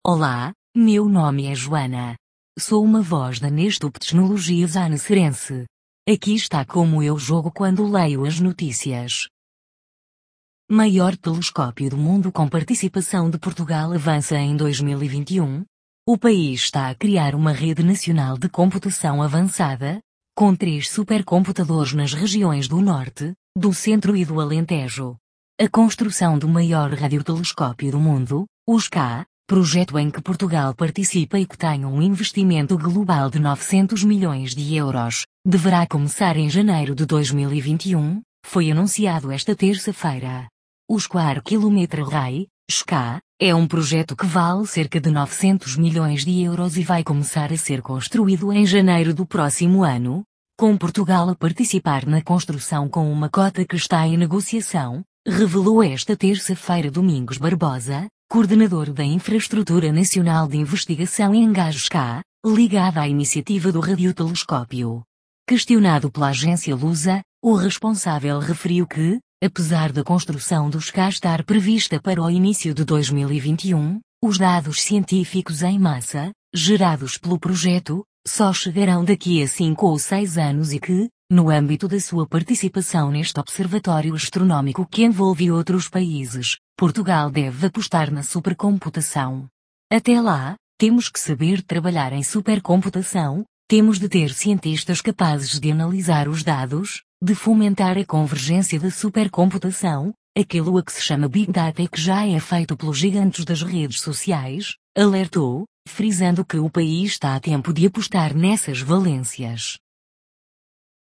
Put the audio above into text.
Olá, meu nome é Joana. Sou uma voz da Nestup Tecnologias Anecerense. Aqui está como eu jogo quando leio as notícias. Maior telescópio do mundo com participação de Portugal avança em 2021. O país está a criar uma rede nacional de computação avançada, com 3 supercomputadores nas regiões do Norte, do Centro e do Alentejo. A construção do maior radiotelescópio do mundo, o SCA, projeto em que Portugal participa e que tem um investimento global de 900 milhões de euros, deverá começar em janeiro de 2021, foi anunciado esta terça-feira. O Square Kilometre Array, SCA, é um projeto que vale cerca de 900 milhões de euros e vai começar a ser construído em janeiro do próximo ano, com Portugal a participar na construção com uma cota que está em negociação, revelou esta terça-feira Domingos Barbosa, coordenador da Infraestrutura Nacional de Investigação em Gás SCA, ligada à iniciativa do radiotelescópio. Questionado pela agência Lusa, o responsável referiu que, apesar da construção do SCA estar prevista para o início de 2021, os dados científicos em massa, gerados pelo projeto, só chegarão daqui a 5 ou 6 anos e que, no âmbito da sua participação neste observatório astronómico que envolve outros países, Portugal deve apostar na supercomputação. Até lá, temos que saber trabalhar em supercomputação, temos de ter cientistas capazes de analisar os dados, de fomentar a convergência da supercomputação, aquilo a que se chama Big Data e que já é feito pelos gigantes das redes sociais, alertou, frisando que o país está a tempo de apostar nessas valências.